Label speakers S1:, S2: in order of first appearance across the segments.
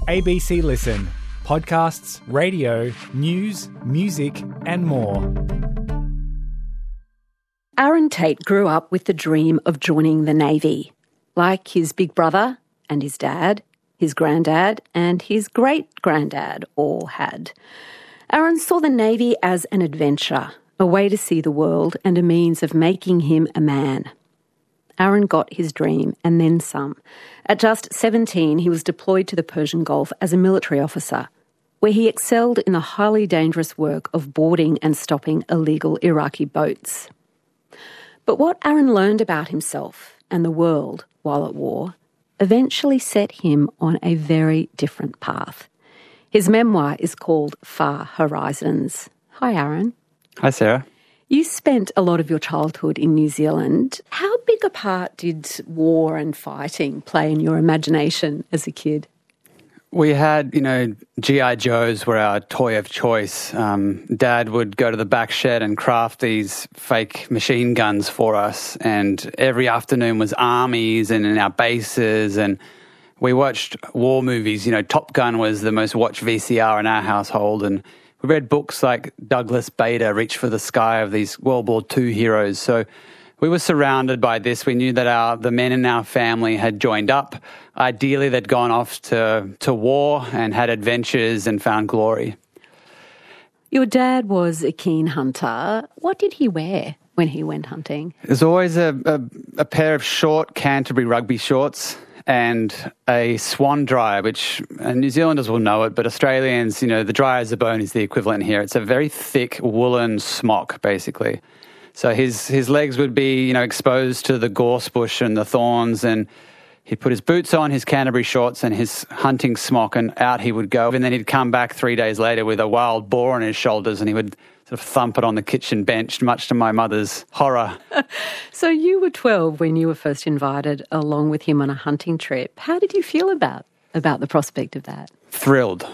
S1: ABC Listen. Podcasts, radio, news, music and more.
S2: Aaron Tate grew up with the dream of joining the Navy. Like his big brother and his dad, his granddad and his great-granddad all had. Aaron saw the Navy as an adventure, a way to see the world and a means of making him a man. Aaron got his dream and then some. At just 17, he was deployed to the Persian Gulf as a military officer, where he excelled in the highly dangerous work of boarding and stopping illegal Iraqi boats. But what Aaron learned about himself and the world while at war eventually set him on a very different path. His memoir is called Far Horizons. Hi, Aaron.
S3: Hi, Sarah.
S2: You spent a lot of your childhood in New Zealand. How big a part did war and fighting play in your imagination as a kid?
S3: We had, G.I. Joes were our toy of choice. Dad would go to the back shed and craft these fake machine guns for us. And every afternoon was armies and in our bases. And we watched war movies. Top Gun was the most watched VCR in our household. And we read books like Douglas Bader, Reach for the Sky, of these World War II heroes. So we were surrounded by this. We knew that the men in our family had joined up. Ideally, they'd gone off to war and had adventures and found glory.
S2: Your dad was a keen hunter. What did he wear when he went hunting?
S3: There's always a pair of short Canterbury rugby shorts and a swan dryer, which New Zealanders will know it, but Australians, the dry as a bone is the equivalent here. It's a very thick woolen smock, basically. So his legs would be, exposed to the gorse bush and the thorns, and he'd put his boots on, his Canterbury shorts and his hunting smock, and out he would go. And then he'd come back 3 days later with a wild boar on his shoulders, and he would sort of thump it on the kitchen bench, much to my mother's horror.
S2: So you were 12 when you were first invited along with him on a hunting trip. How did you feel about the prospect of that?
S3: Thrilled.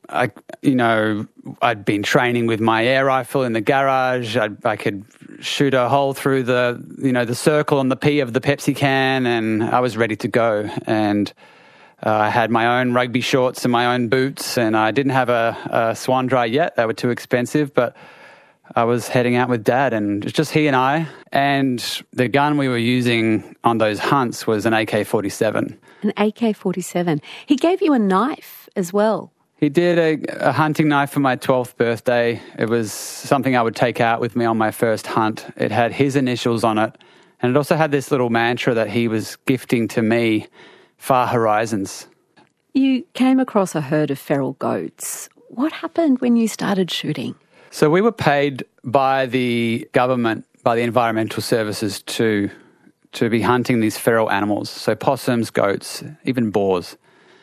S3: I'd been training with my air rifle in the garage. I could shoot a hole through the circle on the P of the Pepsi can, and I was ready to go. And I had my own rugby shorts and my own boots, and I didn't have a swan dry yet. They were too expensive, but I was heading out with Dad, and it was just he and I. And the gun we were using on those hunts was an AK-47.
S2: An AK-47. He gave you a knife as well.
S3: He did a hunting knife for my 12th birthday. It was something I would take out with me on my first hunt. It had his initials on it, and it also had this little mantra that he was gifting to me, Far Horizons.
S2: You came across a herd of feral goats. What happened when you started shooting?
S3: So we were paid by the government, by the environmental services to be hunting these feral animals, so possums, goats, even boars.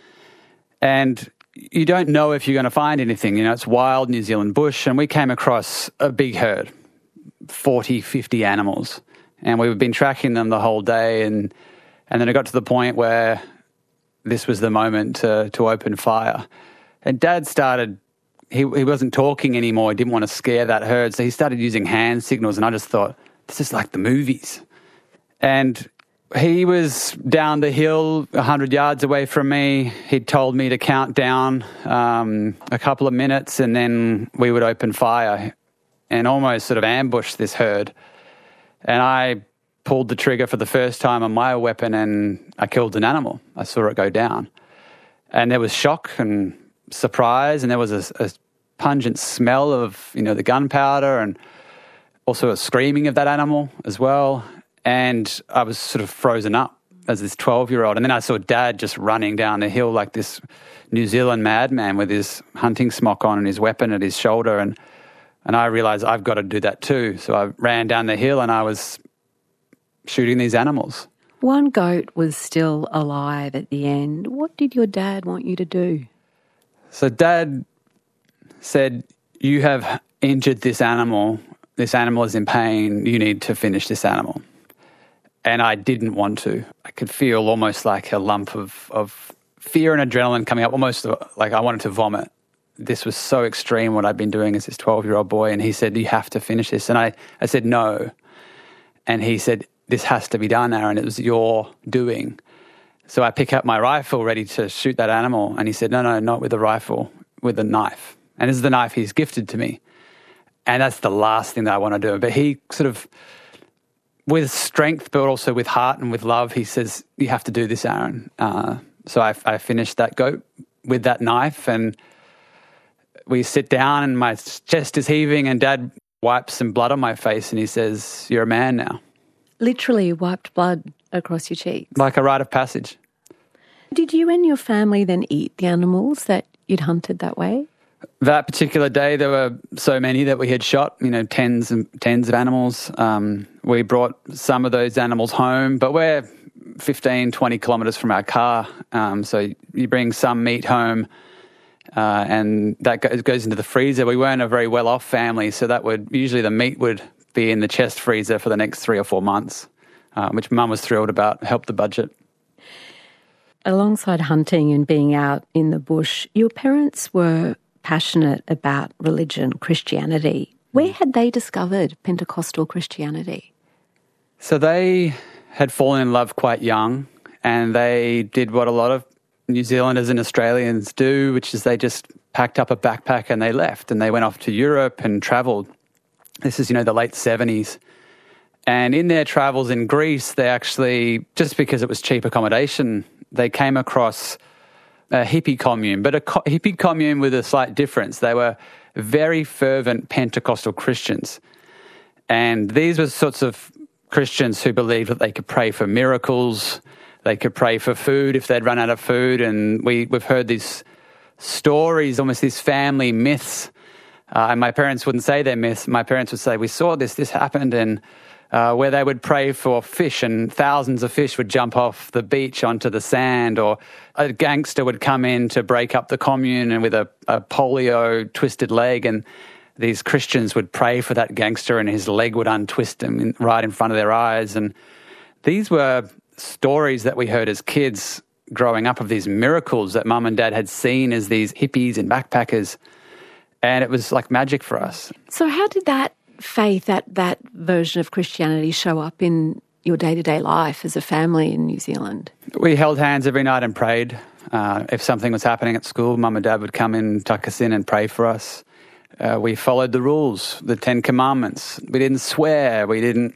S3: And you don't know if you're going to find anything. It's wild New Zealand bush, and we came across a big herd, 40, 50 animals. And we've been tracking them the whole day, and then it got to the point where this was the moment to open fire. And Dad started, he wasn't talking anymore. He didn't want to scare that herd, so he started using hand signals, and I just thought, this is like the movies. And he was down the hill 100 yards away from me. He'd told me to count down a couple of minutes, and then we would open fire and almost sort of ambush this herd. And I pulled the trigger for the first time on my weapon, and I killed an animal. I saw it go down. And there was shock and surprise, and there was a pungent smell of, the gunpowder, and also a screaming of that animal as well. And I was sort of frozen up as this 12-year-old. And then I saw Dad just running down the hill like this New Zealand madman with his hunting smock on and his weapon at his shoulder. And I realised I've got to do that too. So I ran down the hill and I was shooting these animals.
S2: One goat was still alive at the end. What did your dad want you to do?
S3: So Dad said, you have injured this animal. This animal is in pain. You need to finish this animal. And I didn't want to. I could feel almost like a lump of fear and adrenaline coming up, almost like I wanted to vomit. This was so extreme what I'd been doing as this 12-year-old boy. And he said, you have to finish this. And I said, no. And he said, this has to be done, Aaron. It was your doing. So I pick up my rifle ready to shoot that animal. And he said, no, not with a rifle, with a knife. And this is the knife he's gifted to me. And that's the last thing that I want to do. But he sort of, with strength, but also with heart and with love, he says, you have to do this, Aaron. So I finished that goat with that knife, and we sit down and my chest is heaving and Dad wipes some blood on my face and he says, you're a man now.
S2: Literally wiped blood across your cheeks.
S3: Like a rite of passage.
S2: Did you and your family then eat the animals that you'd hunted that way?
S3: That particular day, there were so many that we had shot, tens and tens of animals. We brought some of those animals home, but we're 15, 20 kilometres from our car. So you bring some meat home and that goes into the freezer. We weren't a very well-off family, so usually the meat would be in the chest freezer for the next 3 or 4 months, which Mum was thrilled about, helped the budget.
S2: Alongside hunting and being out in the bush, your parents were passionate about religion, Christianity. Where had they discovered Pentecostal Christianity?
S3: So they had fallen in love quite young, and they did what a lot of New Zealanders and Australians do, which is they just packed up a backpack and they left, and they went off to Europe and travelled. This is, the late 70s. And in their travels in Greece, they actually, just because it was cheap accommodation, they came across a hippie commune, but a hippie commune with a slight difference. They were very fervent Pentecostal Christians. And these were sorts of Christians who believed that they could pray for miracles, they could pray for food if they'd run out of food. And we've heard these stories, almost these family myths. And my parents wouldn't say they're myths. My parents would say, we saw this happened, and where they would pray for fish and thousands of fish would jump off the beach onto the sand, or a gangster would come in to break up the commune and with a polio twisted leg, and these Christians would pray for that gangster and his leg would untwist him right in front of their eyes. And these were stories that we heard as kids growing up of these miracles that Mum and Dad had seen as these hippies and backpackers, and it was like magic for us.
S2: So how did that faith, that version of Christianity show up in your day-to-day life as a family in New Zealand?
S3: We held hands every night and prayed. If something was happening at school, Mum and Dad would come in, tuck us in and pray for us. We followed the rules, the 10 Commandments. We didn't swear. We didn't,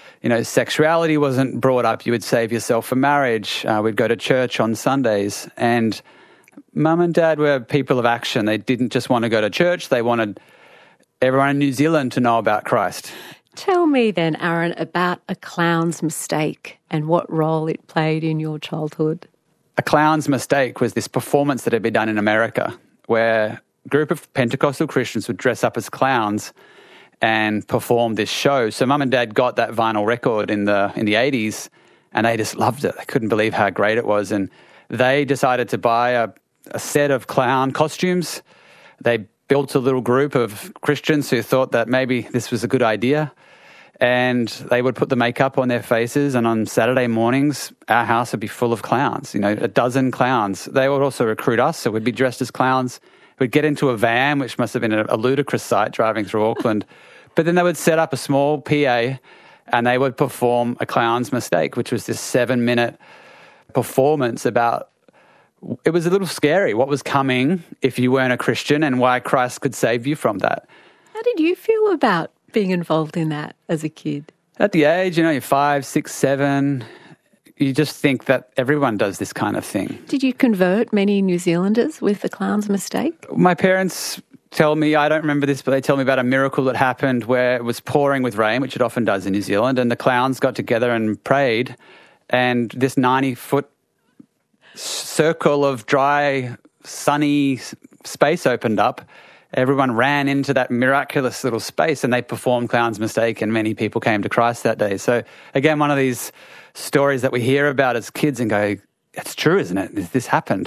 S3: sexuality wasn't brought up. You would save yourself for marriage. We'd go to church on Sundays. And Mum and Dad were people of action. They didn't just want to go to church. They wanted everyone in New Zealand to know about Christ.
S2: Tell me then, Aaron, about A Clown's Mistake and what role it played in your childhood.
S3: A Clown's Mistake was this performance that had been done in America where a group of Pentecostal Christians would dress up as clowns and perform this show. So Mum and Dad got that vinyl record in the 80s and they just loved it. They couldn't believe how great it was. And they decided to buy a set of clown costumes. They built a little group of Christians who thought that maybe this was a good idea, and they would put the makeup on their faces, and on Saturday mornings our house would be full of clowns, a dozen clowns. They would also recruit us, so we'd be dressed as clowns. We'd get into a van, which must have been a ludicrous sight driving through Auckland, but then they would set up a small PA and they would perform A Clown's Mistake, which was this 7-minute performance about. It was a little scary what was coming if you weren't a Christian and why Christ could save you from that.
S2: How did you feel about being involved in that as a kid?
S3: At the age, you're 5, 6, 7, you just think that everyone does this kind of thing.
S2: Did you convert many New Zealanders with The Clown's Mistake?
S3: My parents tell me, I don't remember this, but they tell me about a miracle that happened where it was pouring with rain, which it often does in New Zealand, and the clowns got together and prayed, and this 90-foot circle of dry, sunny space opened up. Everyone ran into that miraculous little space and they performed Clown's Mistake, and many people came to Christ that day. So again, one of these stories that we hear about as kids and go, it's true, isn't it? This happened.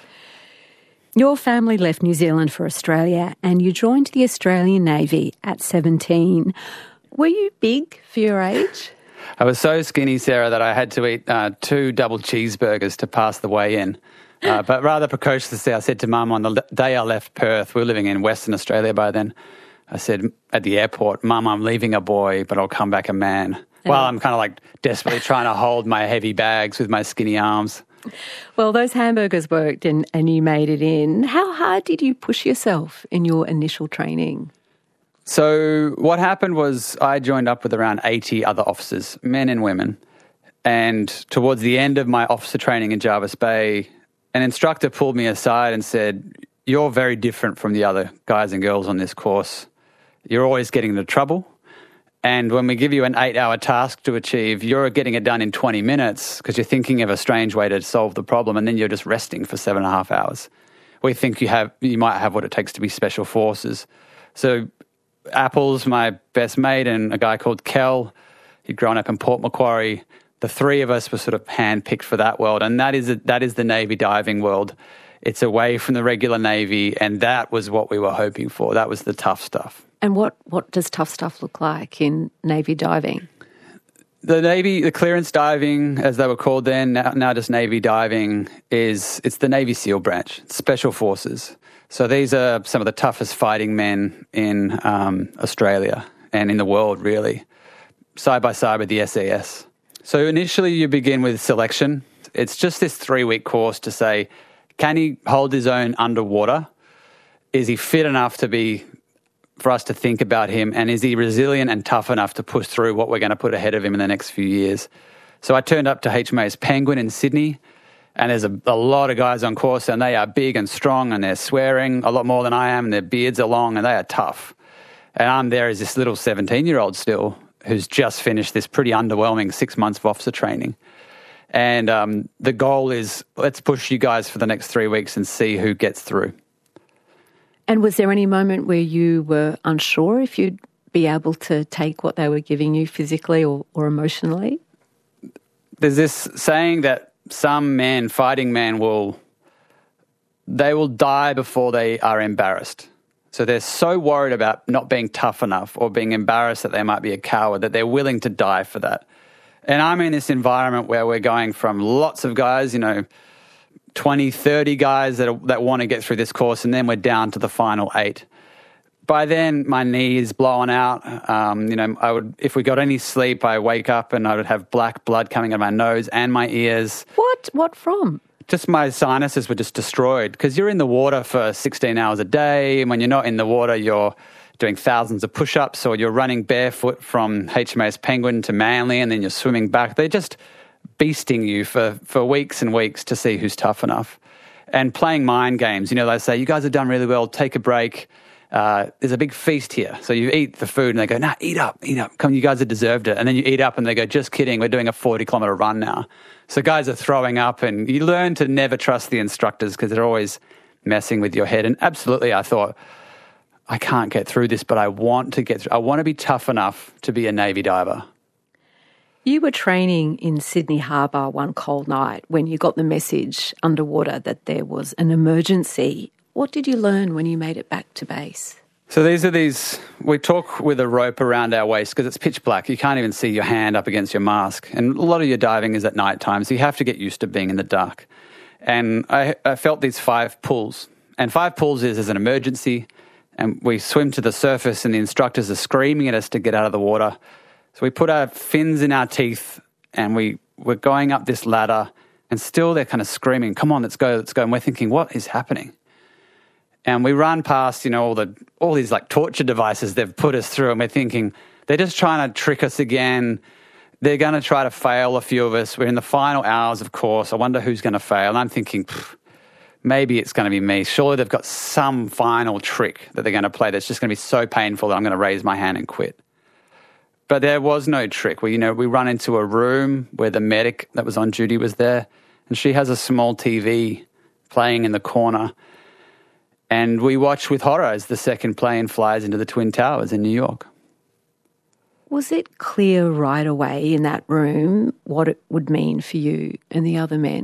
S2: Your family left New Zealand for Australia and you joined the Australian Navy at 17. Were you big for your age?
S3: I was so skinny, Sarah, that I had to eat 2 double cheeseburgers to pass the way in. But rather precociously, I said to Mum on the day I left Perth, we were living in Western Australia by then, I said at the airport, Mum, I'm leaving a boy, but I'll come back a man. Well, I'm kind of like desperately trying to hold my heavy bags with my skinny arms.
S2: Well, those hamburgers worked and you made it in. How hard did you push yourself in your initial training?
S3: So what happened was I joined up with around 80 other officers, men and women. And towards the end of my officer training in Jervis Bay, an instructor pulled me aside and said, "You're very different from the other guys and girls on this course. You're always getting into trouble. And when we give you an 8-hour task to achieve, you're getting it done in 20 minutes because you're thinking of a strange way to solve the problem, and then you're just resting for 7.5 hours. We think you might have what it takes to be special forces." So Apples, my best mate, and a guy called Kel, he'd grown up in Port Macquarie. The three of us were sort of handpicked for that world, and that is the Navy diving world. It's away from the regular Navy, and that was what we were hoping for. That was the tough stuff.
S2: And what does tough stuff look like in Navy diving?
S3: The clearance diving, as they were called then, now just Navy diving, it's the Navy SEAL branch, Special Forces. So these are some of the toughest fighting men in Australia and in the world, really, side by side with the SAS. So initially you begin with selection. It's just this 3-week course to say, can he hold his own underwater? Is he fit enough for us to think about him? And is he resilient and tough enough to push through what we're going to put ahead of him in the next few years? So I turned up to HMAS Penguin in Sydney, and there's a lot of guys on course, and they are big and strong, and they're swearing a lot more than I am, and their beards are long, and they are tough. And I'm there as this little 17-year-old still who's just finished this pretty underwhelming 6 months of officer training. And the goal is, let's push you guys for the next 3 weeks and see who gets through.
S2: And was there any moment where you were unsure if you'd be able to take what they were giving you physically or emotionally?
S3: There's this saying that some men, fighting men, will die before they are embarrassed. So they're so worried about not being tough enough or being embarrassed that they might be a coward that they're willing to die for that. And I'm in this environment where we're going from lots of guys, 20, 30 guys that want to get through this course, and then we're down to the final 8. By then, my knee is blowing out. If we got any sleep, I wake up and I would have black blood coming out of my nose and my ears.
S2: What from?
S3: Just my sinuses were just destroyed because you're in the water for 16 hours a day, and when you're not in the water, you're doing thousands of push-ups, or you're running barefoot from HMAS Penguin to Manly, and then you're swimming back. They're just beasting you for weeks and weeks to see who's tough enough. And playing mind games. They say, you guys have done really well, take a break. There's a big feast here. So you eat the food, and they go, nah, eat up. Come, you guys have deserved it. And then you eat up, and they go, just kidding, we're doing a 40-kilometre run now. So guys are throwing up, and you learn to never trust the instructors because they're always messing with your head. And absolutely, I thought, I can't get through this, but I want to get through. I want to be tough enough to be a Navy diver.
S2: You were training in Sydney Harbour one cold night when you got the message underwater that there was an emergency. What did you learn when you made it back to base?
S3: So we talk with a rope around our waist because it's pitch black. You can't even see your hand up against your mask. And a lot of your diving is at night time, so you have to get used to being in the dark. And I felt these 5 pulls. And 5 pulls is an emergency. And we swim to the surface, and the instructors are screaming at us to get out of the water. So we put our fins in our teeth, and we're going up this ladder, and still they're kind of screaming, come on, let's go. And we're thinking, what is happening? And we run past, all these like torture devices they've put us through, and we're thinking, they're just trying to trick us again. They're going to try to fail a few of us. We're in the final hours, of course. I wonder who's going to fail. And I'm thinking, maybe it's going to be me. Surely they've got some final trick that they're going to play that's just going to be so painful that I'm going to raise my hand and quit. But there was no trick. We run into a room where the medic that was on duty was there, and she has a small TV playing in the corner. And we watch with horror as the second plane flies into the Twin Towers in New York.
S2: Was it clear right away in that room what it would mean for you and the other men?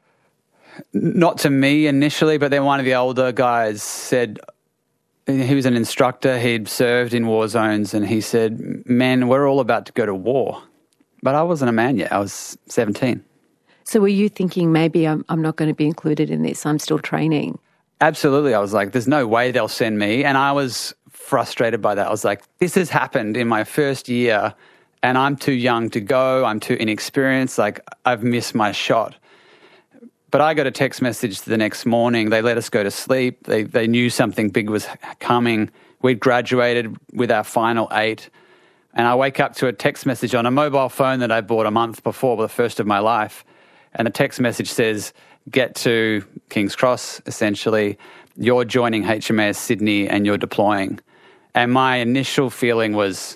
S3: Not to me initially, but then one of the older guys said, he was an instructor, he'd served in war zones, and he said, men, we're all about to go to war. But I wasn't a man yet, I was 17.
S2: So were you thinking, maybe I'm not going to be included in this, I'm still training?
S3: Absolutely. I was like, there's no way they'll send me. And I was frustrated by that. I was like, this has happened in my first year, and I'm too young to go, I'm too inexperienced, like I've missed my shot. But I got a text message the next morning. They let us go to sleep. They knew something big was coming. We'd graduated with our final 8. And I wake up to a text message on a mobile phone that I bought a month before, the first of my life. And the text message says, get to King's Cross, essentially. You're joining HMAS Sydney and you're deploying. And my initial feeling was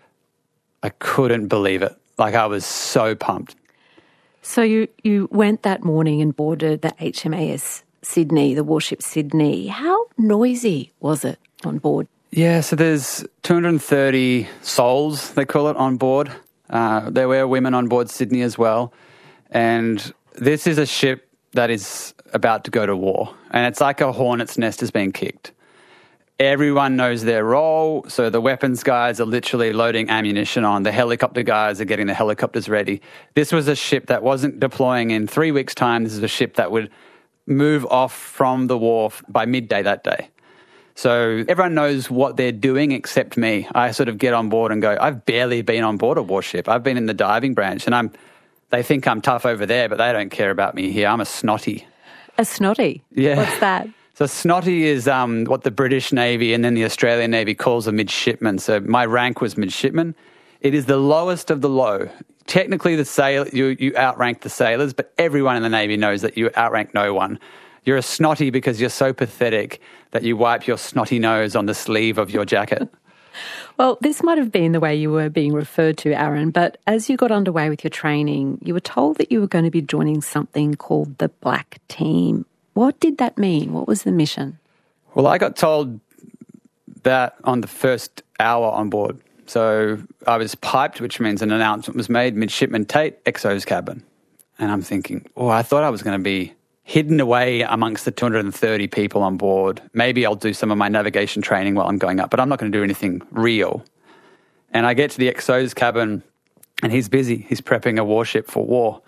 S3: I couldn't believe it. Like, I was so pumped.
S2: So you went that morning and boarded the HMAS Sydney, the warship Sydney. How noisy was it on board?
S3: Yeah, so there's 230 souls, they call it, on board. There were women on board Sydney as well. And this is a ship that is about to go to war. And it's like a hornet's nest is being kicked. Everyone knows their role. So the weapons guys are literally loading ammunition on. The helicopter guys are getting the helicopters ready. This was a ship that wasn't deploying in 3 weeks' time. This is a ship that would move off from the wharf by midday that day. So everyone knows what they're doing except me. I sort of get on board and go, I've barely been on board a warship. I've been in the diving branch and they think I'm tough over there, but they don't care about me here. I'm a snotty.
S2: A snotty?
S3: Yeah.
S2: What's that?
S3: So snotty is what the British Navy and then the Australian Navy calls a midshipman. So my rank was midshipman. It is the lowest of the low. Technically, you outrank the sailors, but everyone in the Navy knows that you outrank no one. You're a snotty because you're so pathetic that you wipe your snotty nose on the sleeve of your jacket.
S2: Well, this might have been the way you were being referred to, Aaron, but as you got underway with your training, you were told that you were going to be joining something called the Black Team. What did that mean? What was the mission?
S3: Well, I got told that on the first hour on board. So I was piped, which means an announcement was made, Midshipman Tate, XO's cabin. And I'm thinking, I thought I was going to be hidden away amongst the 230 people on board. Maybe I'll do some of my navigation training while I'm going up, but I'm not going to do anything real. And I get to the XO's cabin and he's busy. He's prepping a warship for war.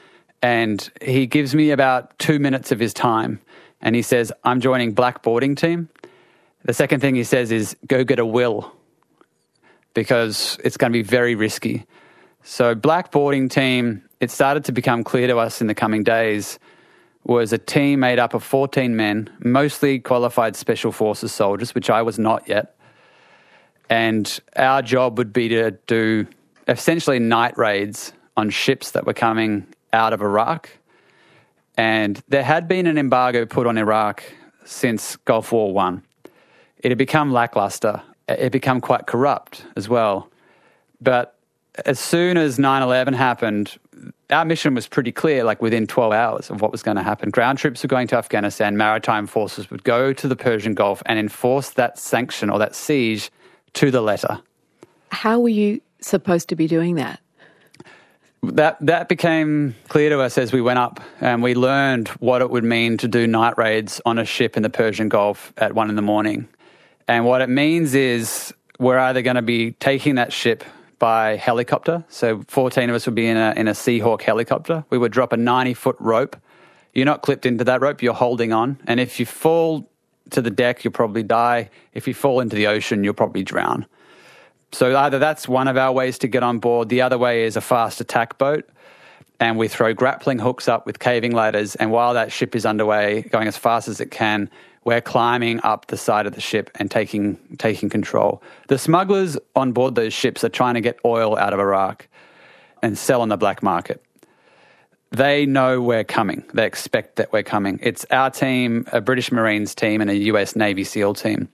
S3: And he gives me about 2 minutes of his time and he says, I'm joining Black Boarding Team. The second thing he says is, go get a will because it's going to be very risky. So Black Boarding Team, it started to become clear to us in the coming days, was a team made up of 14 men, mostly qualified Special Forces soldiers, which I was not yet. And our job would be to do essentially night raids on ships that were coming out of Iraq. And there had been an embargo put on Iraq since Gulf War I. It had become lackluster. It had become quite corrupt as well. But as soon as 9/11 happened, our mission was pretty clear, like within 12 hours of what was going to happen. Ground troops were going to Afghanistan, maritime forces would go to the Persian Gulf and enforce that sanction or that siege to the letter.
S2: How were you supposed to be doing that?
S3: That became clear to us as we went up and we learned what it would mean to do night raids on a ship in the Persian Gulf at 1 a.m. And what it means is we're either going to be taking that ship by helicopter. So 14 of us would be in a Seahawk helicopter. We would drop a 90-foot rope. You're not clipped into that rope, you're holding on. And if you fall to the deck, you'll probably die. If you fall into the ocean, you'll probably drown. So either that's one of our ways to get on board. The other way is a fast attack boat. And we throw grappling hooks up with caving ladders. And while that ship is underway, going as fast as it can, we're climbing up the side of the ship and taking control. The smugglers on board those ships are trying to get oil out of Iraq and sell on the black market. They know we're coming. They expect that we're coming. It's our team, a British Marines team and a US Navy SEAL team.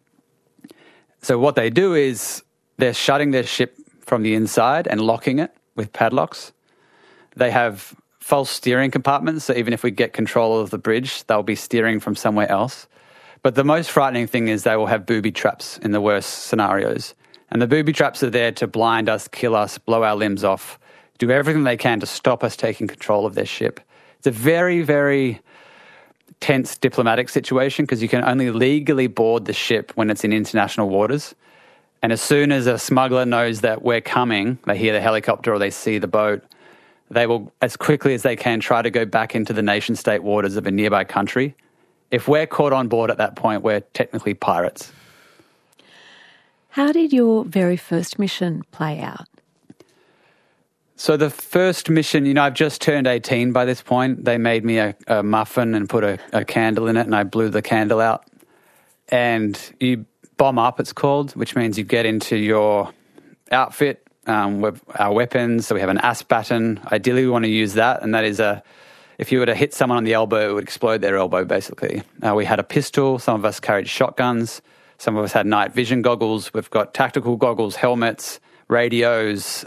S3: So what they do is they're shutting their ship from the inside and locking it with padlocks. They have false steering compartments, so even if we get control of the bridge, they'll be steering from somewhere else. But the most frightening thing is they will have booby traps in the worst scenarios. And the booby traps are there to blind us, kill us, blow our limbs off, do everything they can to stop us taking control of their ship. It's a very, very tense diplomatic situation because you can only legally board the ship when it's in international waters. And as soon as a smuggler knows that we're coming, they hear the helicopter or they see the boat, they will, as quickly as they can, try to go back into the nation-state waters of a nearby country. If we're caught on board at that point, we're technically pirates.
S2: How did your very first mission play out?
S3: So the first mission, I've just turned 18 by this point. They made me a muffin and put a candle in it, and I blew the candle out. And you bomb up, it's called, which means you get into your outfit with our weapons. So we have an ASP baton. Ideally, we want to use that, and that is if you were to hit someone on the elbow, it would explode their elbow, basically. We had a pistol. Some of us carried shotguns. Some of us had night vision goggles. We've got tactical goggles, helmets, radios.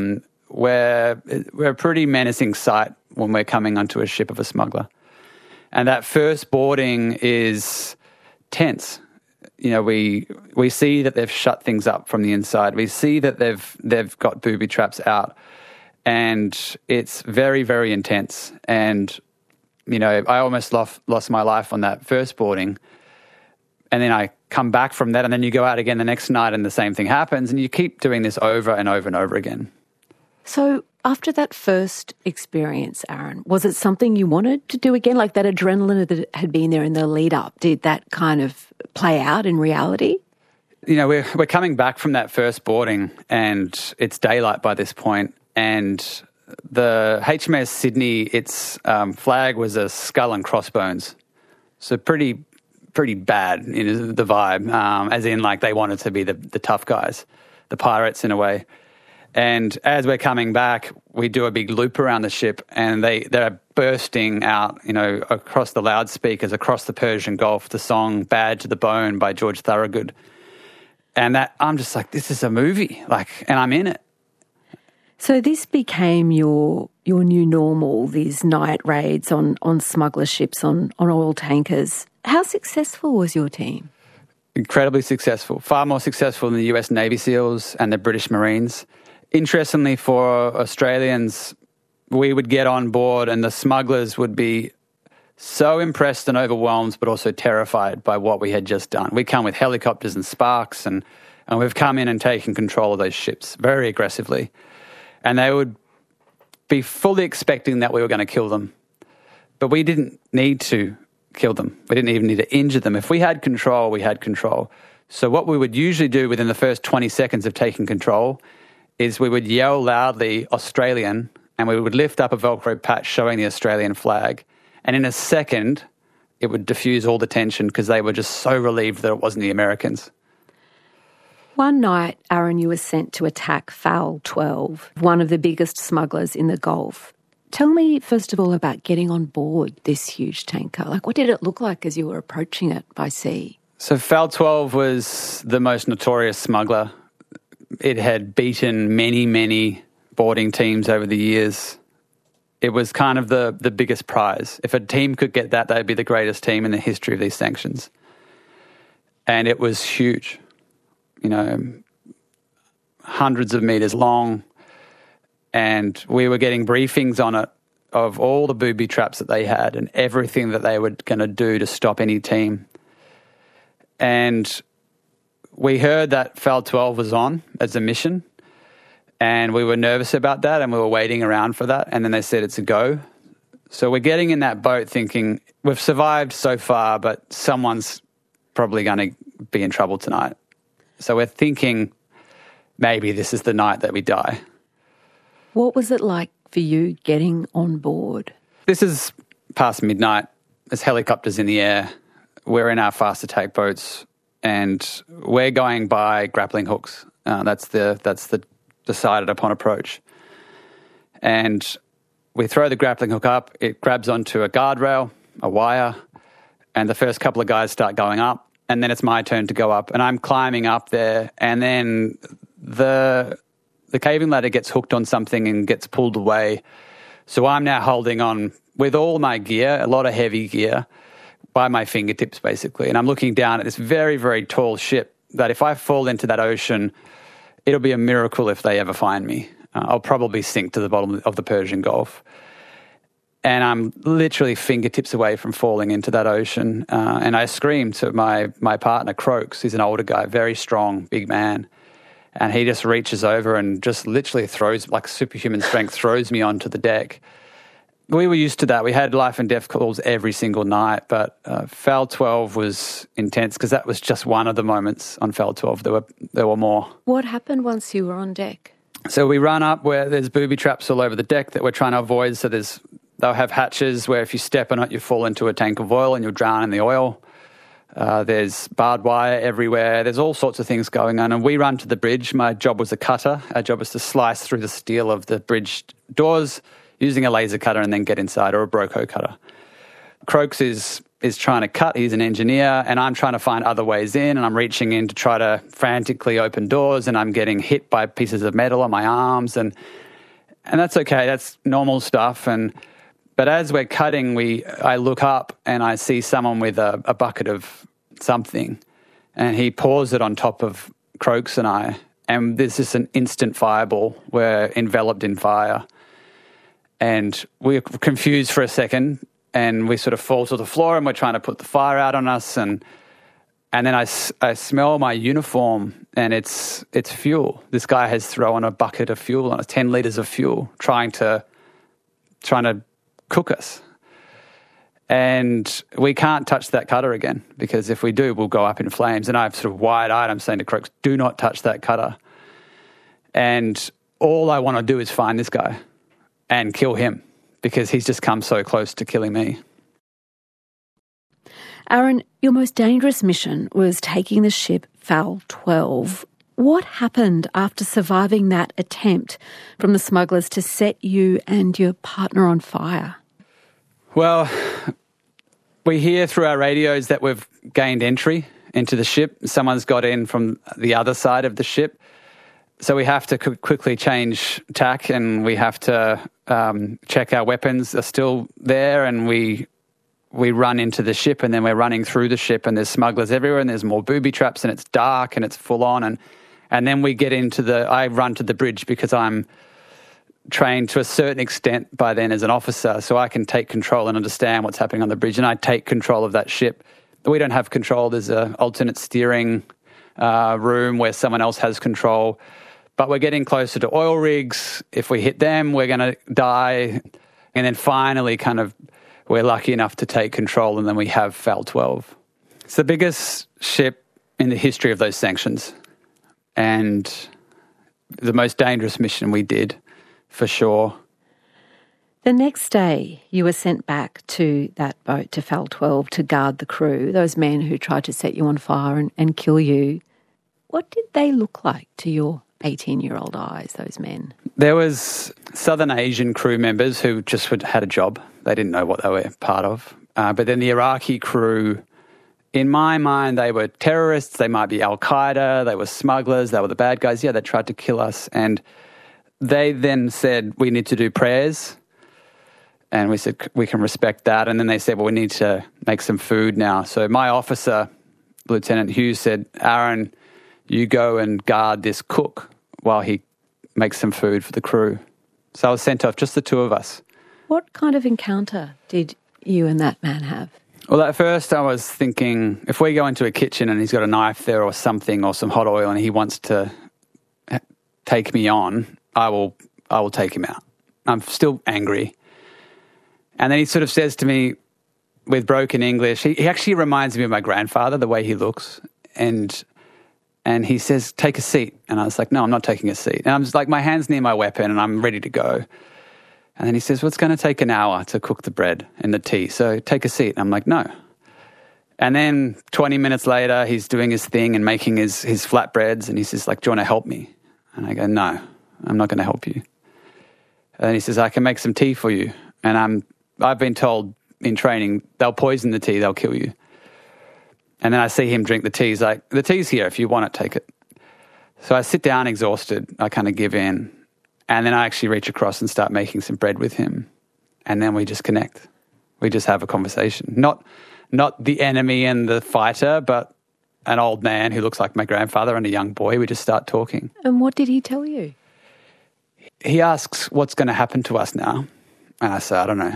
S3: We're a pretty menacing sight when we're coming onto a ship of a smuggler. And that first boarding is tense. We see that they've shut things up from the inside. We see that they've got booby traps out. And it's very, very intense. And, I almost lost my life on that first boarding. And then I come back from that, and then you go out again the next night and the same thing happens. And you keep doing this over and over and over again.
S2: So after that first experience, Aaron, was it something you wanted to do again? Like that adrenaline that had been there in the lead up, did that kind of play out in reality?
S3: We're coming back from that first boarding, and it's daylight by this point. And the HMAS Sydney, its flag was a skull and crossbones. So pretty bad in the vibe, as in like they wanted to be the tough guys, the pirates in a way. And as we're coming back, we do a big loop around the ship, and they're bursting out, across the loudspeakers, across the Persian Gulf, the song "Bad to the Bone" by George Thorogood. And that I'm just like, this is a movie, and I'm in it.
S2: So this became your new normal, these night raids on smuggler ships, on oil tankers. How successful was your team?
S3: Incredibly successful, far more successful than the US Navy SEALs and the British Marines. Interestingly, for Australians, we would get on board and the smugglers would be so impressed and overwhelmed, but also terrified by what we had just done. We come with helicopters and sparks, and we've come in and taken control of those ships very aggressively. And they would be fully expecting that we were going to kill them. But we didn't need to kill them. We didn't even need to injure them. If we had control, we had control. So what we would usually do within the first 20 seconds of taking control is we would yell loudly Australian, and we would lift up a Velcro patch showing the Australian flag. And in a second, it would diffuse all the tension because they were just so relieved that it wasn't the Americans.
S2: One night, Aaron, you were sent to attack FAL 12, one of the biggest smugglers in the Gulf. Tell me, first of all, about getting on board this huge tanker. What did it look like as you were approaching it by sea?
S3: So FAL 12 was the most notorious smuggler. It had beaten many, many boarding teams over the years. It was kind of the biggest prize. If a team could get that, they'd be the greatest team in the history of these sanctions. And it was huge. Hundreds of meters long. And we were getting briefings on it of all the booby traps that they had and everything that they were going to do to stop any team. And we heard that FAL 12 was on as a mission, and we were nervous about that, and we were waiting around for that, and then they said it's a go. So we're getting in that boat thinking, we've survived so far, but someone's probably going to be in trouble tonight. So we're thinking maybe this is the night that we die.
S2: What was it like for you getting on board?
S3: This is past midnight. There's helicopters in the air. We're in our fast attack boats, and we're going by grappling hooks. That's the decided upon approach. And we throw the grappling hook up. It grabs onto a guardrail, a wire, and the first couple of guys start going up. And then it's my turn to go up, and I'm climbing up there, and then the caving ladder gets hooked on something and gets pulled away. So I'm now holding on with all my gear, a lot of heavy gear, by my fingertips basically. And I'm looking down at this very, very tall ship that if I fall into that ocean, it'll be a miracle if they ever find me. I'll probably sink to the bottom of the Persian Gulf. And I'm literally fingertips away from falling into that ocean. And I scream to my partner, Croaks. He's an older guy, very strong, big man. And he just reaches over and just literally throws, like superhuman strength, throws me onto the deck. We were used to that. We had life and death calls every single night, but FAL 12 was intense because that was just one of the moments on FAL 12. There were more.
S2: What happened once you were on deck?
S3: So we run up where there's booby traps all over the deck that we're trying to avoid. So they'll have hatches where if you step on it, you fall into a tank of oil and you'll drown in the oil. There's barbed wire everywhere. There's all sorts of things going on. And we run to the bridge. My job was a cutter. Our job was to slice through the steel of the bridge doors using a laser cutter and then get inside, or a Broco cutter. Croaks is trying to cut. He's an engineer, and I'm trying to find other ways in, and I'm reaching in to try to frantically open doors, and I'm getting hit by pieces of metal on my arms, and that's okay. That's normal stuff. But as we're cutting, I look up and I see someone with a bucket of something, and he pours it on top of Croaks and I, and there's just an instant fireball. We're enveloped in fire, and we're confused for a second, and we sort of fall to the floor, and we're trying to put the fire out on us, and then I smell my uniform, and it's fuel. This guy has thrown a bucket of fuel on us, 10 litres of fuel, trying to cook us. And we can't touch that cutter again, because if we do, we'll go up in flames. And I'm sort of wide-eyed. I'm saying to Croaks, do not touch that cutter. And all I want to do is find this guy and kill him, because he's just come so close to killing me.
S2: Aaron, your most dangerous mission was taking the ship FAL 12. What happened after surviving that attempt from the smugglers to set you and your partner on fire?
S3: Well, we hear through our radios that we've gained entry into the ship. Someone's got in from the other side of the ship. So we have to quickly change tack, and we have to check our weapons are still there, and we run into the ship, and then we're running through the ship, and there's smugglers everywhere, and there's more booby traps, and it's dark, and it's full on, and then we get I run to the bridge, because I'm trained to a certain extent by then as an officer, so I can take control and understand what's happening on the bridge, and I take control of that ship. We don't have control. There's an alternate steering room where someone else has control, but we're getting closer to oil rigs. If we hit them, we're going to die. And then finally we're lucky enough to take control, and then we have FAL 12. It's the biggest ship in the history of those sanctions, and the most dangerous mission we did, for sure.
S2: The next day, you were sent back to that boat, to FAL 12, to guard the crew, those men who tried to set you on fire and kill you. What did they look like to your 18-year-old eyes, those men?
S3: There was Southern Asian crew members who just had a job. They didn't know what they were part of. But then the Iraqi crew, in my mind, they were terrorists. They might be Al-Qaeda. They were smugglers. They were the bad guys. Yeah, they tried to kill us. And they then said, we need to do prayers. And we said, we can respect that. And then they said, well, we need to make some food now. So my officer, Lieutenant Hughes, said, Aaron, you go and guard this cook while he makes some food for the crew. So I was sent off, just the two of us.
S2: What kind of encounter did you and that man have?
S3: Well, at first I was thinking, if we go into a kitchen and he's got a knife there or something, or some hot oil, and he wants to take me on, I will take him out. I'm still angry. And then he sort of says to me with broken English, he actually reminds me of my grandfather, the way he looks, and he says, take a seat. And I was like, no, I'm not taking a seat. And I'm just like, my hand's near my weapon and I'm ready to go. And then he says, well, it's going to take an hour to cook the bread and the tea, so take a seat. And I'm like, no. And then 20 minutes later, he's doing his thing and making his flatbreads, and he says, like, do you want to help me? And I go, no, I'm not going to help you. And he says, I can make some tea for you. And I've been told in training, they'll poison the tea, they'll kill you. And then I see him drink the tea. He's like, the tea's here. If you want it, take it. So I sit down exhausted. I kind of give in. And then I actually reach across and start making some bread with him. And then we just connect. We just have a conversation. Not the enemy and the fighter, but an old man who looks like my grandfather and a young boy. We just start talking.
S2: And what did he tell you?
S3: He asks, what's going to happen to us now? And I say, I don't know.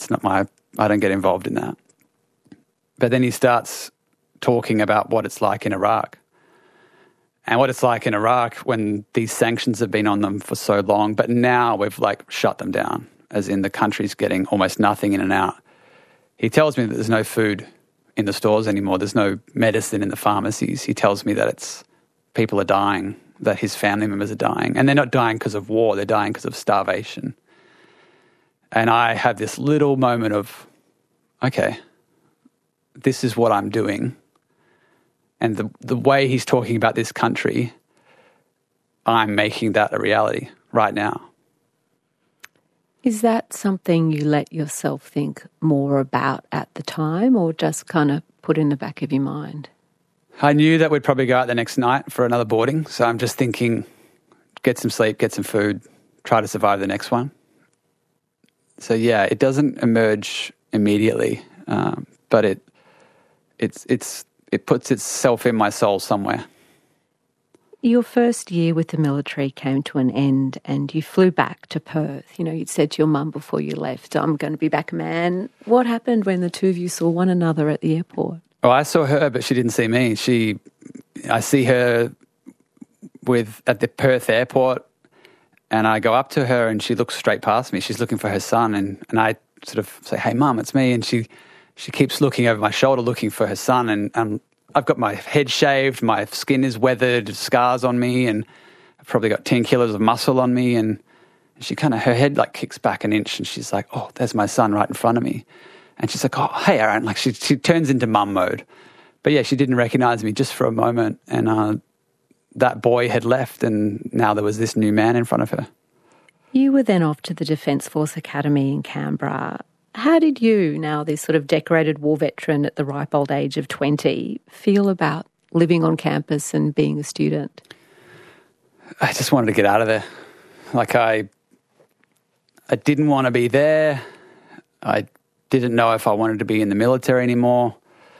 S3: I don't get involved in that. But then he starts talking about what it's like in Iraq. And what it's like in Iraq when these sanctions have been on them for so long, but now we've shut them down, as in the country's getting almost nothing in and out. He tells me that there's no food in the stores anymore. There's no medicine in the pharmacies. He tells me that people are dying that his family members are dying. And they're not dying because of war, they're dying because of starvation. And I have this little moment of, okay, this is what I'm doing. And the way he's talking about this country, I'm making that a reality right now.
S2: Is that something you let yourself think more about at the time, or just kind of put in the back of your mind?
S3: I knew that we'd probably go out the next night for another boarding, so I'm just thinking, get some sleep, get some food, try to survive the next one. So yeah, it doesn't emerge immediately, but it puts itself in my soul somewhere.
S2: Your first year with the military came to an end and you flew back to Perth. You know, you'd said to your mum before you left, I'm going to be back a man. What happened when the two of you saw one another at the airport?
S3: Oh, I saw her, but she didn't see me. I see her at the Perth airport, and I go up to her and she looks straight past me. She's looking for her son, and I sort of say, "Hey, Mum, it's me." And she keeps looking over my shoulder looking for her son, and I've got my head shaved, my skin is weathered, scars on me, and I've probably got 10 kilos of muscle on me, and she her head like kicks back an inch, and she's like, "Oh, there's my son right in front of me." And she's like, "Oh, hey, Aaron." Like she turns into mum mode. But yeah, she didn't recognize me just for a moment. And that boy had left, and now there was this new man in front of her.
S2: You were then off to the Defence Force Academy in Canberra. How did you, now this sort of decorated war veteran at the ripe old age of 20, feel about living on campus and being a student?
S3: I just wanted to get out of there. Like I didn't want to be there. I didn't know if I wanted to be in the military anymore.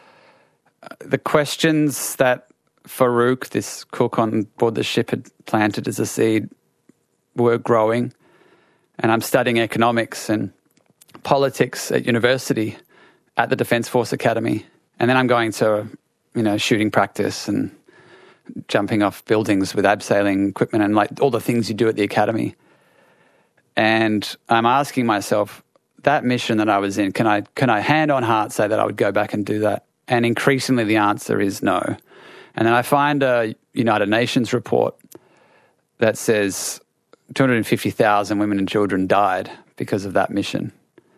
S3: The questions that Farouk, this cook on board the ship, had planted as a seed were growing. And I'm studying economics and politics at university at the Defence Force Academy. And then I'm going to, shooting practice and jumping off buildings with abseiling equipment and like all the things you do at the academy. And I'm asking myself, that mission that I was in, can I hand on heart say that I would go back and do that? And increasingly the answer is no. And then I find a United Nations report that says 250,000 women and children died because of that mission.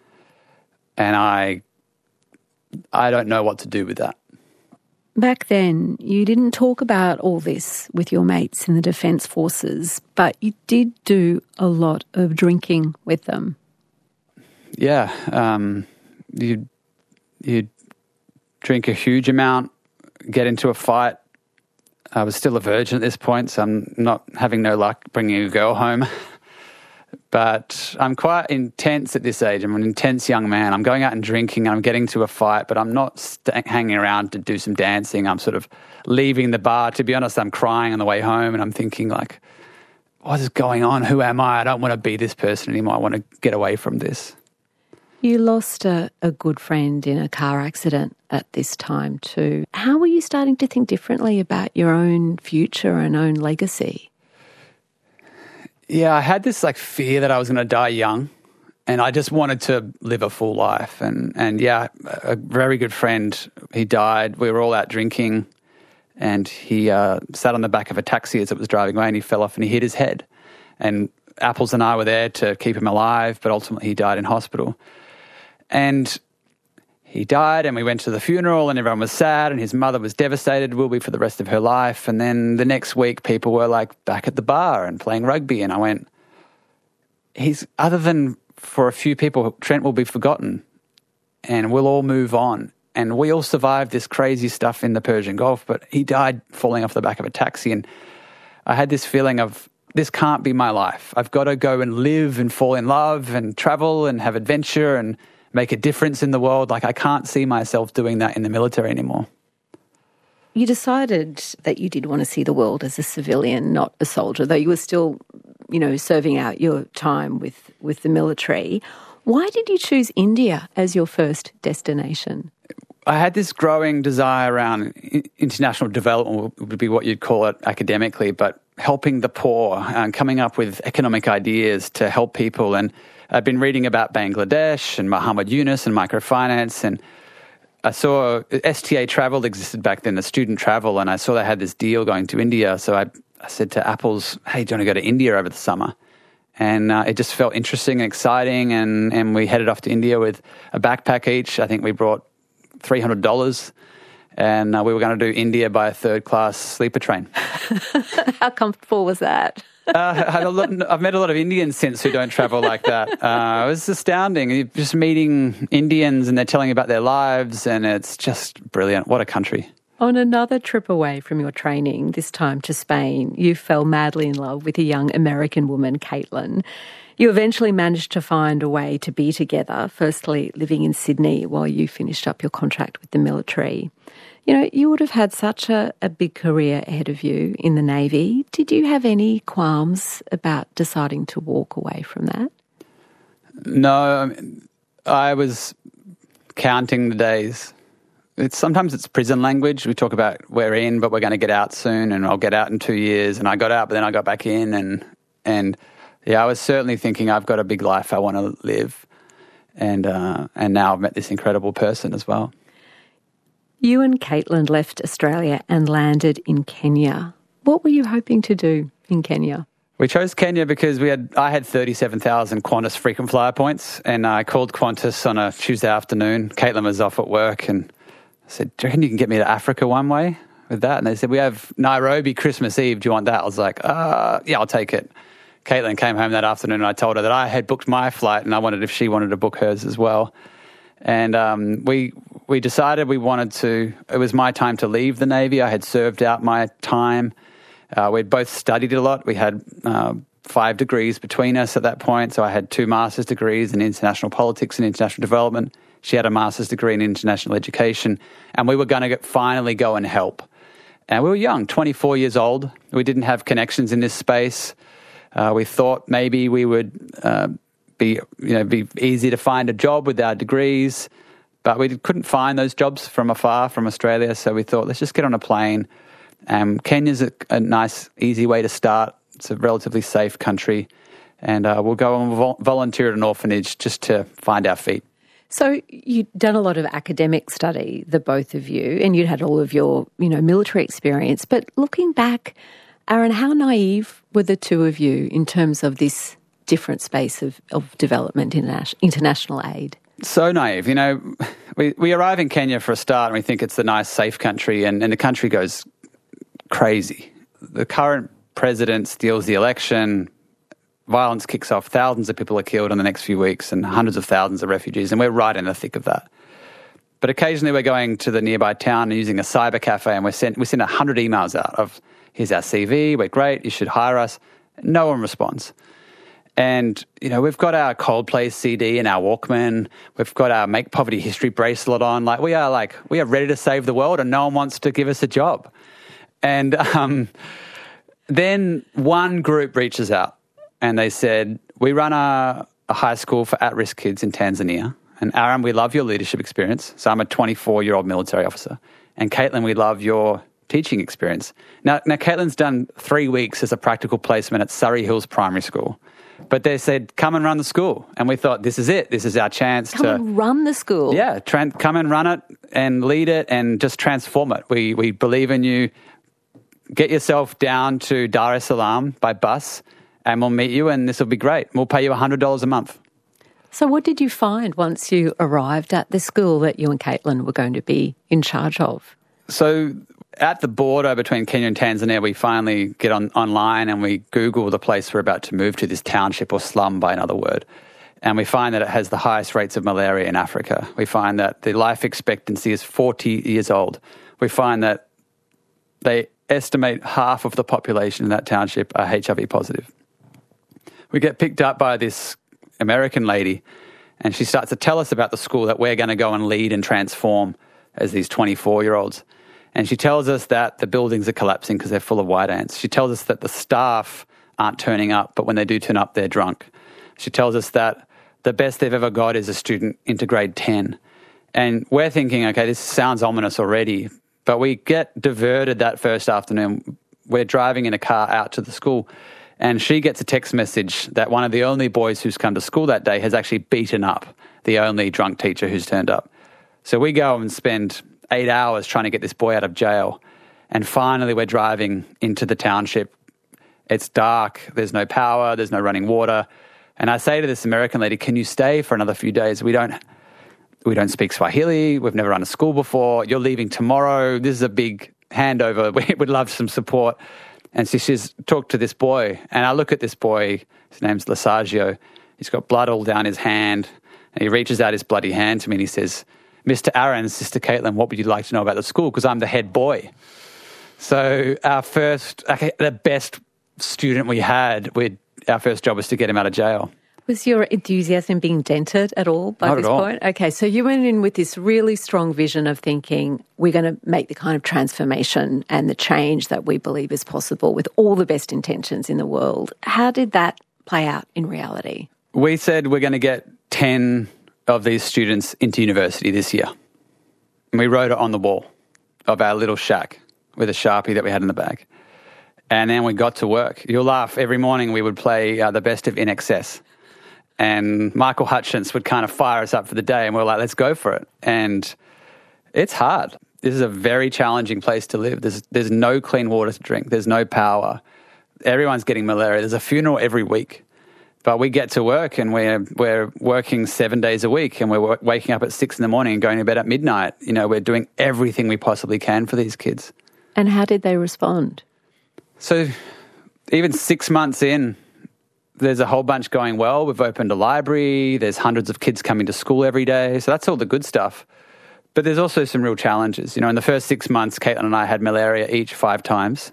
S3: And I don't know what to do with that.
S2: Back then, you didn't talk about all this with your mates in the Defence Forces, but you did do a lot of drinking with them.
S3: Yeah, you drink a huge amount, get into a fight. I was still a virgin at this point, so I'm not having no luck bringing a girl home. But I'm quite intense at this age. I'm an intense young man. I'm going out and drinking and I'm getting to a fight, but I'm not hanging around to do some dancing. I'm sort of leaving the bar. To be honest, I'm crying on the way home and I'm thinking like, what is going on? Who am I? I don't want to be this person anymore. I want to get away from this.
S2: You lost a good friend in a car accident at this time too. How were you starting to think differently about your own future and own legacy?
S3: Yeah, I had this like fear that I was going to die young and I just wanted to live a full life. And yeah, a very good friend, he died. We were all out drinking and he sat on the back of a taxi as it was driving away and he fell off and he hit his head. And Apples and I were there to keep him alive, but ultimately he died in hospital. And he died and we went to the funeral and everyone was sad and his mother was devastated, will be for the rest of her life. And then the next week people were like back at the bar and playing rugby. And I went, other than for a few people, Trent will be forgotten and we'll all move on. And we all survived this crazy stuff in the Persian Gulf, but he died falling off the back of a taxi. And I had this feeling of, this can't be my life. I've got to go and live and fall in love and travel and have adventure and make a difference in the world. Like I can't see myself doing that in the military anymore.
S2: You decided that you did want to see the world as a civilian, not a soldier, though you were still, serving out your time with the military. Why did you choose India as your first destination?
S3: I had this growing desire around international development, would be what you'd call it academically, but helping the poor and coming up with economic ideas to help people. And I've been reading about Bangladesh and Muhammad Yunus and microfinance, and I saw STA Travel existed back then, the student travel, and I saw they had this deal going to India. So I said to Apples, hey, do you want to go to India over the summer? And it just felt interesting and exciting, and we headed off to India with a backpack each. I think we brought $300, and we were going to do India by a third-class sleeper train.
S2: How comfortable was that?
S3: I've met a lot of Indians since who don't travel like that. It was astounding. You're just meeting Indians and they're telling you about their lives, and it's just brilliant. What a country.
S2: On another trip away from your training, this time to Spain, you fell madly in love with a young American woman, Caitlin. You eventually managed to find a way to be together, firstly living in Sydney while you finished up your contract with the military. You know, you would have had such a big career ahead of you in the Navy. Did you have any qualms about deciding to walk away from that?
S3: No, I was counting the days. Sometimes it's prison language. We talk about we're in, but we're going to get out soon, and I'll get out in 2 years. And I got out, but then I got back in, and yeah, I was certainly thinking I've got a big life I want to live, and now I've met this incredible person as well.
S2: You and Caitlin left Australia and landed in Kenya. What were you hoping to do in Kenya?
S3: We chose Kenya because I had 37,000 Qantas frequent flyer points, and I called Qantas on a Tuesday afternoon. Caitlin was off at work, and I said, do you reckon you can get me to Africa one way with that? And they said, we have Nairobi Christmas Eve. Do you want that? I was like, yeah, I'll take it. Caitlin came home that afternoon and I told her that I had booked my flight and I wondered if she wanted to book hers as well. And we decided it was my time to leave the Navy. I had served out my time. We'd both studied a lot. We had 5 degrees between us at that point. So I had 2 master's degrees in international politics and international development. She had a master's degree in international education, and we were going to finally go and help. And we were young, 24 years old. We didn't have connections in this space. We thought maybe we would be easy to find a job with our degrees, but we couldn't find those jobs from afar, from Australia. So we thought, let's just get on a plane. Kenya's a nice, easy way to start. It's a relatively safe country, and we'll go and volunteer at an orphanage just to find our feet.
S2: So you'd done a lot of academic study, the both of you, and you'd had all of your, military experience. But looking back, Aaron, how naive were the two of you in terms of this different space of development, international aid?
S3: So naive. We arrive in Kenya for a start and we think it's a nice, safe country, and the country goes crazy. The current president steals the election. Violence kicks off. Thousands of people are killed in the next few weeks and hundreds of thousands of refugees, and we're right in the thick of that. But occasionally we're going to the nearby town and using a cyber cafe, and we send 100 emails out of, here's our CV, we're great, you should hire us. No one responds. And, we've got our Coldplay CD and our Walkman. We've got our Make Poverty History bracelet on. We are ready to save the world, and no one wants to give us a job. And then one group reaches out. And they said, we run a high school for at-risk kids in Tanzania. And Aaron, we love your leadership experience. So I'm a 24-year-old military officer. And Caitlin, we love your teaching experience. Now Caitlin's done 3 weeks as a practical placement at Surrey Hills Primary School. But they said, come and run the school. And we thought, this is it. This is our chance
S2: to... Come and run the school.
S3: Yeah, come and run it and lead it and just transform it. We believe in you. Get yourself down to Dar es Salaam by bus, and we'll meet you, and this will be great. We'll pay you $100 a month.
S2: So what did you find once you arrived at the school that you and Caitlin were going to be in charge of?
S3: So at the border between Kenya and Tanzania, we finally get online and we Google the place we're about to move to, this township or slum by another word. And we find that it has the highest rates of malaria in Africa. We find that the life expectancy is 40 years old. We find that they estimate half of the population in that township are HIV positive. We get picked up by this American lady, and she starts to tell us about the school that we're going to go and lead and transform as these 24-year-olds. And she tells us that the buildings are collapsing because they're full of white ants. She tells us that the staff aren't turning up, but when they do turn up, they're drunk. She tells us that the best they've ever got is a student into grade 10. And we're thinking, okay, this sounds ominous already, but we get diverted that first afternoon. We're driving in a car out to the school, and she gets a text message that one of the only boys who's come to school that day has actually beaten up the only drunk teacher who's turned up. So we go and spend 8 hours trying to get this boy out of jail. And finally we're driving into the township, It's dark. There's no power. There's no running water. And I say to this American lady, can you stay for another few days? We don't speak Swahili. We've never run a school before. You're leaving tomorrow. This is a big handover. We would love some support. And so she's talked to this boy. And I look at this boy. His name's Lesagio. He's got blood all down his hand. And he reaches out his bloody hand to me and he says, Mr. Aaron, Sister Caitlin, what would you like to know about the school? Because I'm the head boy. So the best student we had, our first job was to get him out of jail.
S2: Was your enthusiasm being dented at all by this point? Okay, so you went in with this really strong vision of thinking we're going to make the kind of transformation and the change that we believe is possible with all the best intentions in the world. How did that play out in reality?
S3: We said we're going to get 10 of these students into university this year. And we wrote it on the wall of our little shack with a Sharpie that we had in the bag. And then we got to work. You'll laugh. Every morning we would play the best of In Excess. And Michael Hutchence would kind of fire us up for the day and we're like, let's go for it. And it's hard. This is a very challenging place to live. There's no clean water to drink. There's no power. Everyone's getting malaria. There's a funeral every week. But we get to work and we're working 7 days a week and we're waking up at 6 a.m. and going to bed at midnight. You know, we're doing everything we possibly can for these kids.
S2: And how did they respond?
S3: So even 6 months in, there's a whole bunch going well. We've opened a library. There's hundreds of kids coming to school every day. So that's all the good stuff. But there's also some real challenges. You know, in the first 6 months, Caitlin and I had malaria each 5 times.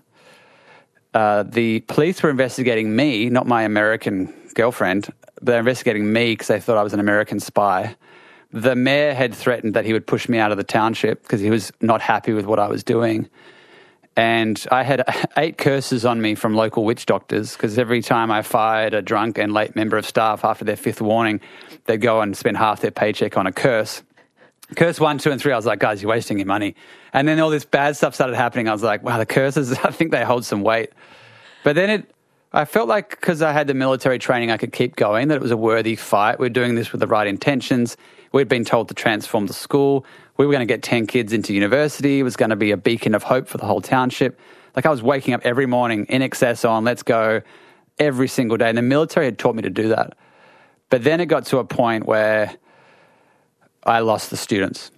S3: The police were investigating me, not my American girlfriend, but they're investigating me because they thought I was an American spy. The mayor had threatened that he would push me out of the township because he was not happy with what I was doing. And I had 8 curses on me from local witch doctors because every time I fired a drunk and late member of staff after their 5th warning, they'd go and spend half their paycheck on a curse. Curse 1, 2, and 3, I was like, guys, you're wasting your money. And then all this bad stuff started happening. I was like, wow, the curses, I think they hold some weight. But then I felt like because I had the military training, I could keep going, that it was a worthy fight. We're doing this with the right intentions. We'd been told to transform the school. We were going to get 10 kids into university. It was going to be a beacon of hope for the whole township. Like I was waking up every morning, In Excess on, let's go, every single day. And the military had taught me to do that. But then it got to a point where I lost the students.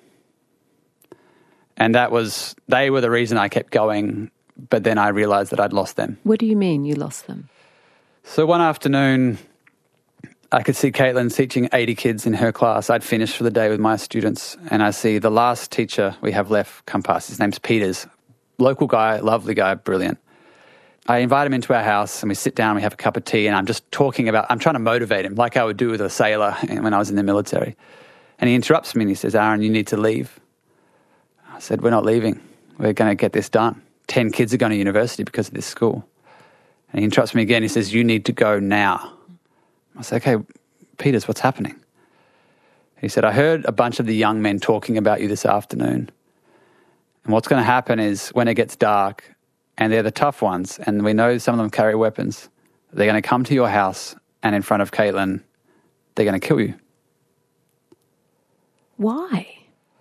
S3: And they were the reason I kept going. But then I realized that I'd lost them.
S2: What do you mean you lost them?
S3: So one afternoon, I could see Caitlin teaching 80 kids in her class. I'd finished for the day with my students, and I see the last teacher we have left come past. His name's Peters. Local guy, lovely guy, brilliant. I invite him into our house, and we sit down, we have a cup of tea, and I'm trying to motivate him like I would do with a sailor when I was in the military. And he interrupts me and he says, Aaron, you need to leave. I said, we're not leaving. We're going to get this done. 10 kids are going to university because of this school. And he interrupts me again. He says, you need to go now. I said, okay, Peters, what's happening? He said, I heard a bunch of the young men talking about you this afternoon. And what's going to happen is when it gets dark, and they're the tough ones, and we know some of them carry weapons, they're going to come to your house, and in front of Caitlin, they're going to kill you.
S2: Why?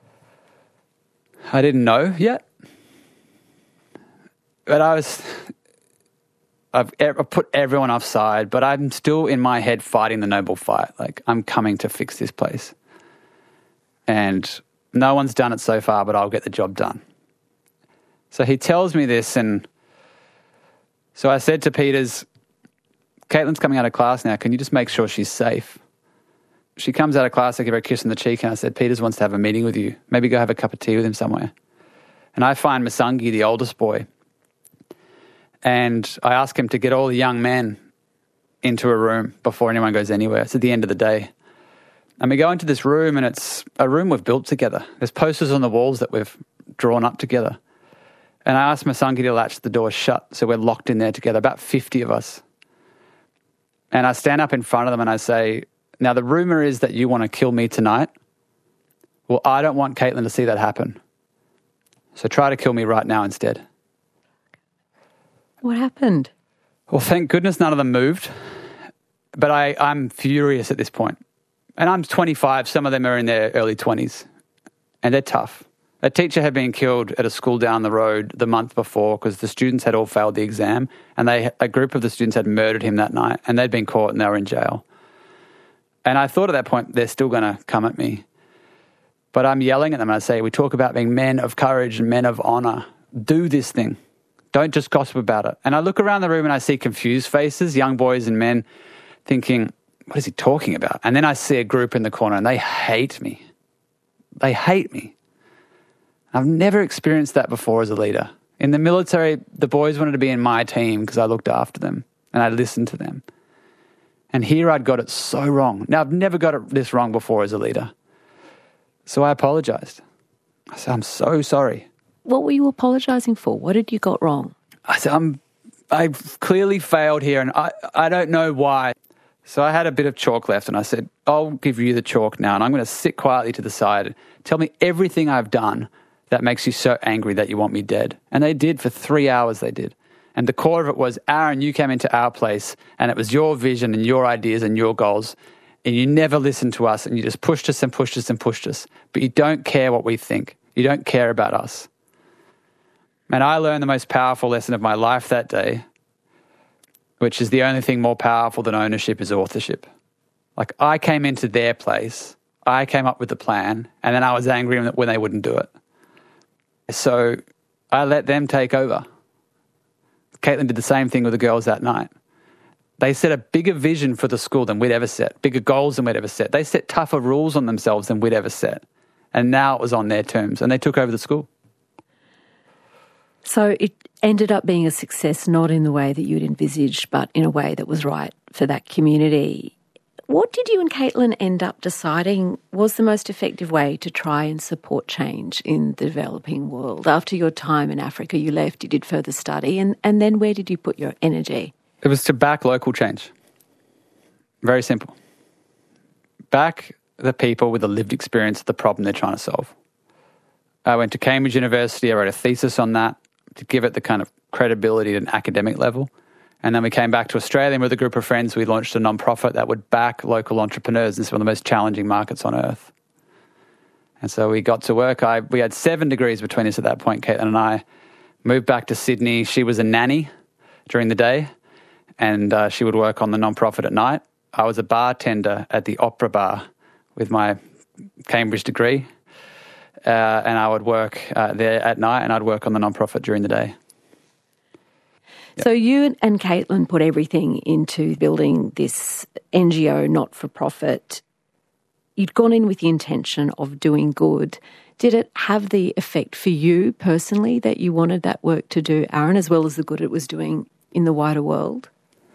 S3: I didn't know yet. But I've put everyone offside, but I'm still in my head fighting the noble fight. Like, I'm coming to fix this place. And no one's done it so far, but I'll get the job done. So he tells me this, and so I said to Peters, Caitlin's coming out of class now. Can you just make sure she's safe? She comes out of class, I give her a kiss on the cheek, and I said, Peters wants to have a meeting with you. Maybe go have a cup of tea with him somewhere. And I find Masangi, the oldest boy, and I ask him to get all the young men into a room before anyone goes anywhere. It's at the end of the day. And we go into this room, and it's a room we've built together. There's posters on the walls that we've drawn up together. And I asked Masangi to latch the door shut, so we're locked in there together, about 50 of us. And I stand up in front of them and I say, now the rumour is that you want to kill me tonight. Well, I don't want Caitlin to see that happen. So try to kill me right now instead.
S2: What happened?
S3: Well, thank goodness none of them moved. But I'm furious at this point. And I'm 25. Some of them are in their early 20s. And they're tough. A teacher had been killed at a school down the road the month before because the students had all failed the exam, and a group of the students had murdered him that night, and they'd been caught and they were in jail. And I thought at that point, they're still going to come at me. But I'm yelling at them and I say, we talk about being men of courage and men of honour. Do this thing. Don't just gossip about it. And I look around the room and I see confused faces, young boys and men thinking, what is he talking about? And then I see a group in the corner and they hate me. They hate me. I've never experienced that before as a leader. In the military, the boys wanted to be in my team because I looked after them and I listened to them. And here I'd got it so wrong. Now, I've never got it this wrong before as a leader. So I apologised. I said, I'm so sorry.
S2: What were you apologising for? What had you got wrong?
S3: I said, I've clearly failed here and I don't know why. So I had a bit of chalk left and I said, I'll give you the chalk now and I'm going to sit quietly to the side. Tell me everything I've done that makes you so angry that you want me dead. And they did for 3 hours, they did. And the core of it was, Aaron, you came into our place and it was your vision and your ideas and your goals and you never listened to us and you just pushed us and pushed us and pushed us. But you don't care what we think. You don't care about us. And I learned the most powerful lesson of my life that day, which is the only thing more powerful than ownership is authorship. Like I came into their place, I came up with the plan, and then I was angry when they wouldn't do it. So I let them take over. Caitlin did the same thing with the girls that night. They set a bigger vision for the school than we'd ever set, bigger goals than we'd ever set. They set tougher rules on themselves than we'd ever set. And now it was on their terms, and they took over the school.
S2: So it ended up being a success, not in the way that you'd envisaged, but in a way that was right for that community. What did you and Caitlin end up deciding was the most effective way to try and support change in the developing world? After your time in Africa, you left, you did further study, and then where did you put your energy?
S3: It was to back local change. Very simple. Back the people with a lived experience of the problem they're trying to solve. I went to Cambridge University, I wrote a thesis on that to give it the kind of credibility at an academic level. And then we came back to Australia and with a group of friends, we launched a non-profit that would back local entrepreneurs in some of the most challenging markets on earth. And so we got to work. We had 7 degrees between us at that point, Caitlin and I. Moved back to Sydney. She was a nanny during the day and she would work on the non-profit at night. I was a bartender at the Opera Bar with my Cambridge degree. And I would work there at night and I'd work on the non-profit during the day. Yep.
S2: So you and Caitlin put everything into building this NGO, not-for-profit. You'd gone in with the intention of doing good. Did it have the effect for you personally that you wanted that work to do, Aaron, as well as the good it was doing in the wider world?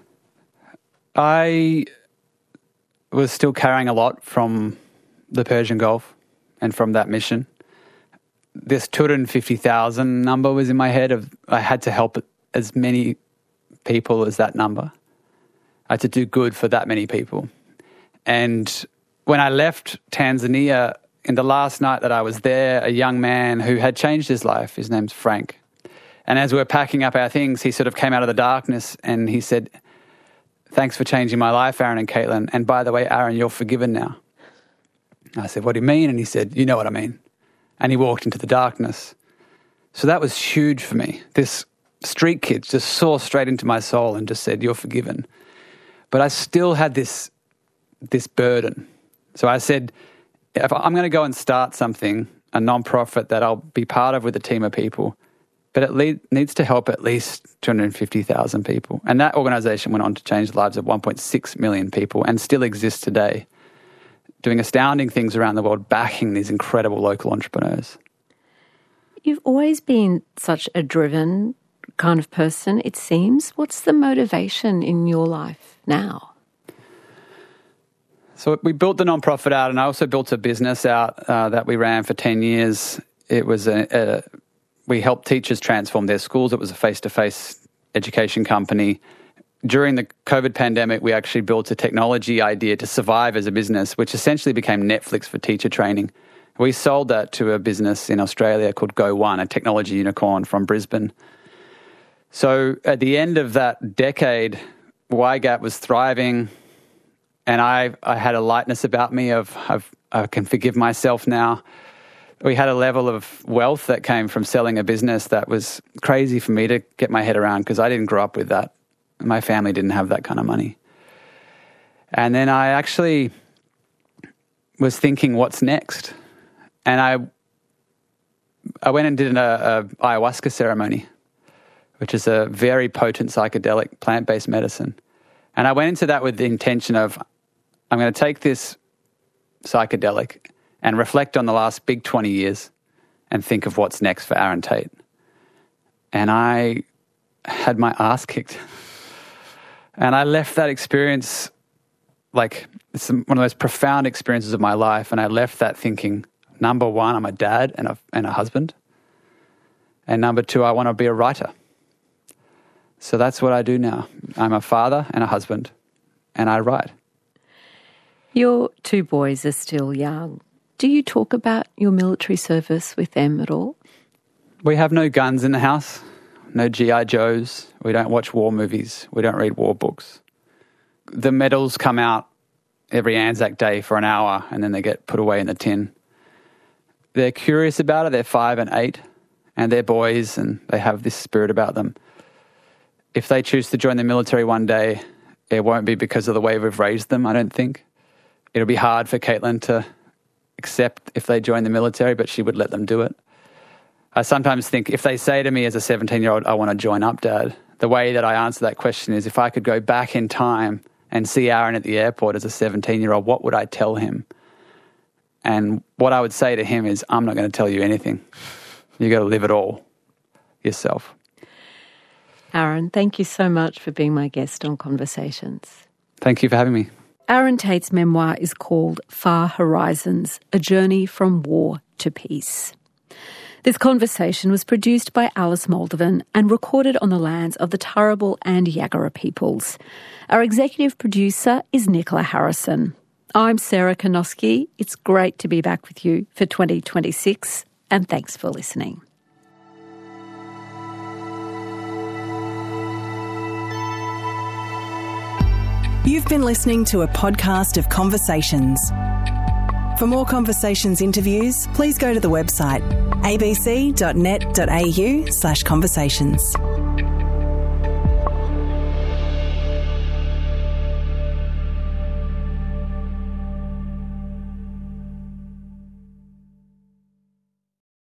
S3: I was still carrying a lot from the Persian Gulf and from that mission. This 250,000 number was in my head. I had to help as many people as that number. I had to do good for that many people. And when I left Tanzania, in the last night that I was there, a young man who had changed his life, his name's Frank. And as we were packing up our things, he sort of came out of the darkness and he said, thanks for changing my life, Aaron and Caitlin. And by the way, Aaron, you're forgiven now. I said, what do you mean? And he said, you know what I mean. And he walked into the darkness. So that was huge for me. This street kid just saw straight into my soul and just said, you're forgiven. But I still had this burden. So I said, if I'm going to go and start something, a non-profit that I'll be part of with a team of people, but it needs to help at least 250,000 people. And that organisation went on to change the lives of 1.6 million people and still exists today, doing astounding things around the world, backing these incredible local entrepreneurs.
S2: You've always been such a driven kind of person, it seems. What's the motivation in your life now?
S3: So we built the non-profit out and I also built a business out that we ran for 10 years. It was we helped teachers transform their schools. It was a face-to-face education company. During the COVID pandemic, we actually built a technology idea to survive as a business, which essentially became Netflix for teacher training. We sold that to a business in Australia called Go1, a technology unicorn from Brisbane. So at the end of that decade, YGAP was thriving, and I had a lightness about me of I can forgive myself now. we had a level of wealth that came from selling a business that was crazy for me to get my head around because I didn't grow up with that. My family didn't have that kind of money. And then I actually was thinking, what's next? And I went and did a ayahuasca ceremony, which is a very potent psychedelic plant-based medicine. And I went into that with the intention of, I'm going to take this psychedelic and reflect on the last big 20 years and think of what's next for Aaron Tate. And I had my ass kicked. And I left that experience, like, it's one of the most profound experiences of my life. And I left that thinking, number one, I'm a dad and a husband. And number two, I want to be a writer. So that's what I do now. I'm a father and a husband, and I write.
S2: Your two boys are still young. Do you talk about your military service with them at all?
S3: We have no guns in the house, no G.I. Joes. We don't watch war movies. We don't read war books. The medals come out every Anzac Day for an hour and then they get put away in the tin. They're curious about it. They're 5 and 8 and they're boys and they have this spirit about them. If they choose to join the military one day, it won't be because of the way we've raised them, I don't think. It'll be hard for Caitlin to accept if they join the military, but she would let them do it. I sometimes think if they say to me as a 17-year-old, I want to join up, Dad, the way that I answer that question is if I could go back in time and see Aaron at the airport as a 17-year-old, what would I tell him? And what I would say to him is, I'm not going to tell you anything. You got to live it all yourself.
S2: Aaron, thank you so much for being my guest on Conversations.
S3: Thank you for having me.
S2: Aaron Tate's memoir is called Far Horizons, A Journey from War to Peace. This conversation was produced by Alice Moldovan and recorded on the lands of the Turrbal and Yagara peoples. Our executive producer is Nicola Harrison. I'm Sarah Konoski. It's great to be back with you for 2026, and thanks for listening.
S4: You've been listening to a podcast of Conversations. For more Conversations interviews, please go to the website abc.net.au/conversations.